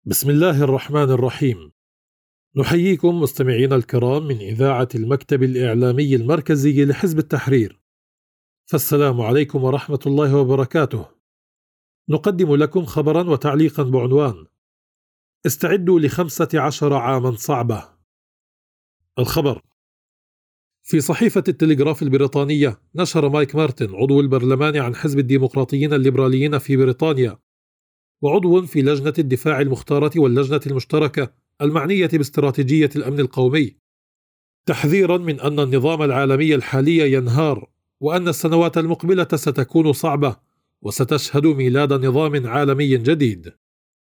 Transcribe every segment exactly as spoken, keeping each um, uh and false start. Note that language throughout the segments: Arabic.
بسم الله الرحمن الرحيم. نحييكم مستمعينا الكرام من إذاعة المكتب الإعلامي المركزي لحزب التحرير، فالسلام عليكم ورحمة الله وبركاته. نقدم لكم خبرا وتعليقا بعنوان: استعدوا لخمسة عشر عاما صعبة. الخبر: في صحيفة التلغراف البريطانية نشر مايك مارتن عضو البرلمان عن حزب الديمقراطيين الليبراليين في بريطانيا وعضو في لجنة الدفاع المختارة واللجنة المشتركة المعنية باستراتيجية الأمن القومي، تحذيرا من أن النظام العالمي الحالي ينهار وأن السنوات المقبلة ستكون صعبة وستشهد ميلاد نظام عالمي جديد.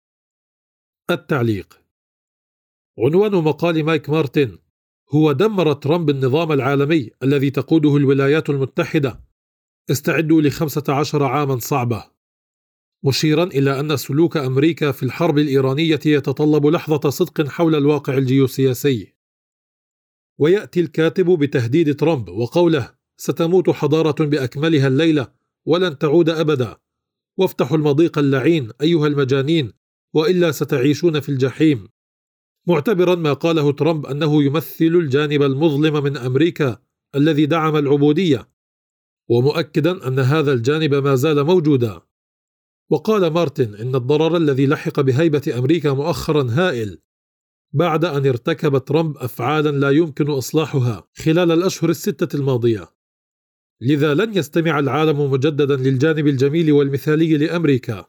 التعليق: عنوان مقال مايك مارتن هو: دمر ترامب النظام العالمي الذي تقوده الولايات المتحدة، استعدوا لخمسة عشر عاما صعبة، مشيرا إلى أن سلوك أمريكا في الحرب الإيرانية يتطلب لحظة صدق حول الواقع الجيوسياسي. ويأتي الكاتب بتهديد ترامب وقوله: ستموت حضارة بأكملها الليلة ولن تعود أبدا، وافتحوا المضيق اللعين أيها المجانين وإلا ستعيشون في الجحيم، معتبرا ما قاله ترامب أنه يمثل الجانب المظلم من أمريكا الذي دعم العبودية، ومؤكدا أن هذا الجانب ما زال موجودا. وقال مارتن إن الضرر الذي لحق بهيبة أمريكا مؤخرا هائل بعد أن ارتكب ترامب أفعالا لا يمكن إصلاحها خلال الأشهر الستة الماضية، لذا لن يستمع العالم مجددا للجانب الجميل والمثالي لأمريكا.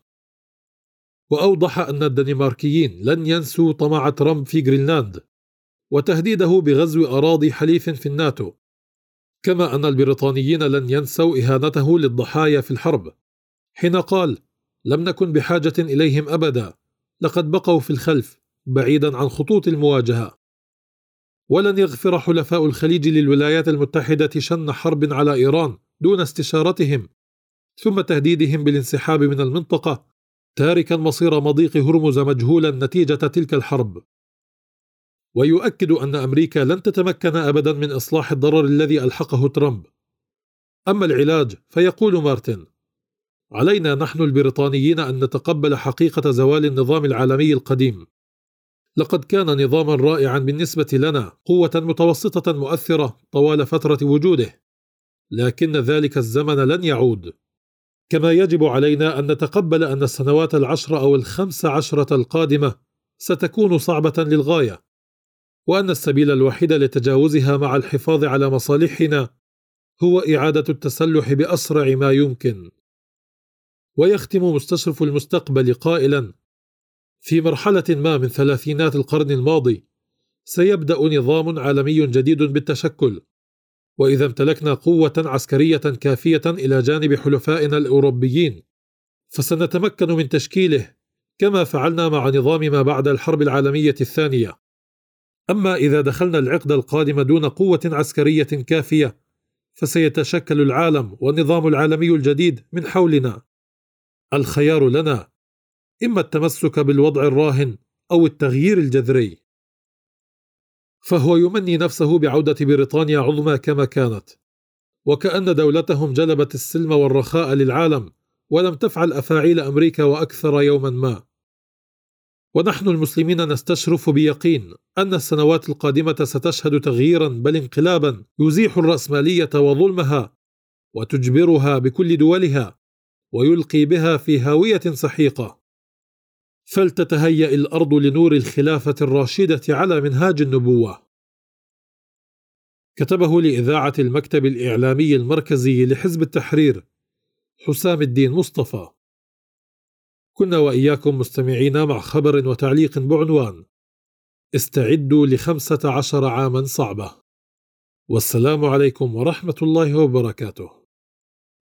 وأوضح أن الدنماركيين لن ينسوا طمع ترامب في غرينلاند وتهديده بغزو أراضي حليف في الناتو، كما أن البريطانيين لن ينسوا إهانته للضحايا في الحرب حين قال: لم نكن بحاجة إليهم أبدا، لقد بقوا في الخلف بعيدا عن خطوط المواجهة. ولن يغفر حلفاء الخليج للولايات المتحدة شن حرب على إيران دون استشارتهم ثم تهديدهم بالانسحاب من المنطقة، تاركا مصير مضيق هرمز مجهولا نتيجة تلك الحرب. ويؤكد أن أمريكا لن تتمكن أبدا من إصلاح الضرر الذي ألحقه ترامب. أما العلاج فيقول مارتن: علينا نحن البريطانيين أن نتقبل حقيقة زوال النظام العالمي القديم. لقد كان نظاما رائعا بالنسبة لنا، قوة متوسطة مؤثرة طوال فترة وجوده، لكن ذلك الزمن لن يعود. كما يجب علينا أن نتقبل أن السنوات العشر أو الخمس عشرة القادمة ستكون صعبة للغاية، وأن السبيل الوحيد لتجاوزها مع الحفاظ على مصالحنا هو إعادة التسلح بأسرع ما يمكن. ويختم مستشرف المستقبل قائلا: في مرحلة ما من ثلاثينات القرن الماضي سيبدأ نظام عالمي جديد بالتشكل، وإذا امتلكنا قوة عسكرية كافية إلى جانب حلفائنا الأوروبيين فسنتمكن من تشكيله كما فعلنا مع نظام ما بعد الحرب العالمية الثانية. أما إذا دخلنا العقد القادم دون قوة عسكرية كافية فسيتشكل العالم والنظام العالمي الجديد من حولنا. الخيار لنا إما التمسك بالوضع الراهن أو التغيير الجذري. فهو يمني نفسه بعودة بريطانيا عظمى كما كانت، وكأن دولتهم جلبت السلم والرخاء للعالم ولم تفعل أفاعيل أمريكا وأكثر يوما ما. ونحن المسلمين نستشرف بيقين أن السنوات القادمة ستشهد تغييرا بل انقلابا يزيح الرأسمالية وظلمها وتجبرها بكل دولها ويلقي بها في هاوية سحيقة. فلتتهيأ الأرض لنور الخلافة الراشدة على منهاج النبوة. كتبه لإذاعة المكتب الإعلامي المركزي لحزب التحرير حسام الدين مصطفى. كنا وإياكم مستمعين مع خبر وتعليق بعنوان: استعدوا لخمسة عشر عاما صعبة. والسلام عليكم ورحمة الله وبركاته.